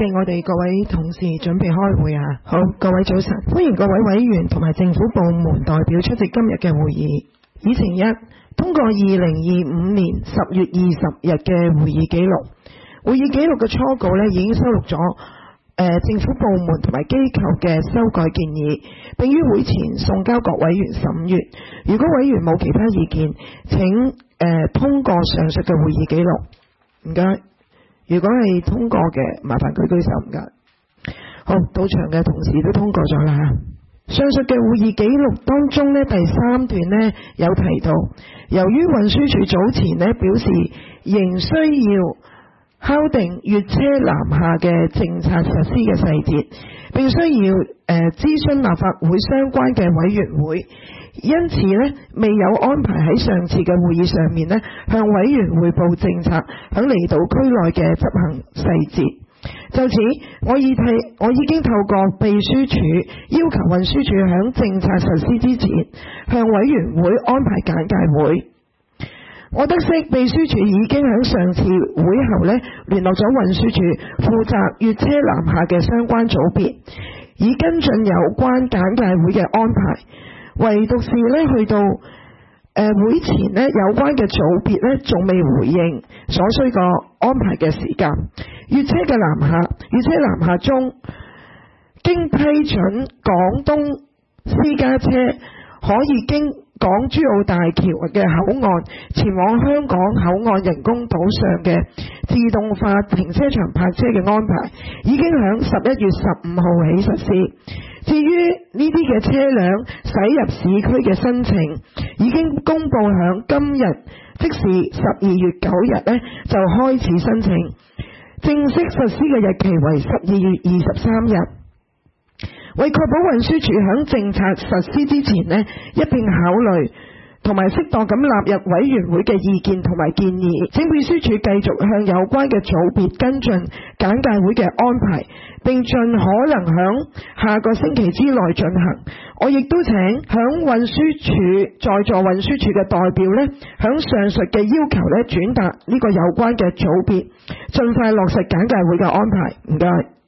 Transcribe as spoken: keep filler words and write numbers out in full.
嘅，我哋各位同事準備開會啊！好，各位早晨，歡迎各位委員同埋政府部門代表出席今日嘅會議。議程一，通過二零二五年十月二十日嘅會議記錄。會議記錄嘅初稿呢已經收錄咗誒、呃、政府部門同埋機構嘅修改建議，並於會前送交各委員審閱。如果委員冇其他意見，請誒、呃、通過上述嘅會議記錄。唔該。如果係通過嘅，麻煩舉舉手，唔該。好，到場嘅同事都通過咗啦。上述嘅會議記錄當中呢，第三段呢有提到，由於運輸署早前呢表示仍需要敲定粵車南下嘅政策實施嘅細節，並需要誒、呃、諮詢立法會相關嘅委員會，因此呢未有安排喺上次嘅會議上面呢向委員匯報政策響離島區內嘅執行細節。就此，我已替我已經透過秘書處要求運輸署響政策實施之前向委員會安排簡介會。我得悉秘書處已經喺上次會後呢聯絡咗運輸署負責粵車南下嘅相關組別，以跟進有關簡介會嘅安排。唯獨是呢去到誒、呃、會前呢有關嘅組別呢仲未回應所需個安排嘅時間。粵車嘅南下，粵車南下中經批准廣東私家車可以經港珠澳大橋嘅口岸前往香港口岸人工島上嘅自動化停車場泊車嘅安排，已經響十一月十五號起實施。至於呢啲嘅車輛駛入市區嘅申請，已經公布響今日，即是十二月九日呢就開始申請，正式實施嘅日期為十二月二十三日。為確保運輸署響政策實施之前呢一並考慮同埋適當咁納入委員會嘅意見同埋建議，請秘書處繼續向有關嘅組別跟進簡介會嘅安排，並盡可能響下個星期之內進行。我亦都請響運輸署在座運輸署嘅代表呢響上述嘅要求呢轉達呢個有關嘅組別，盡快落實簡介會嘅安排。唔該。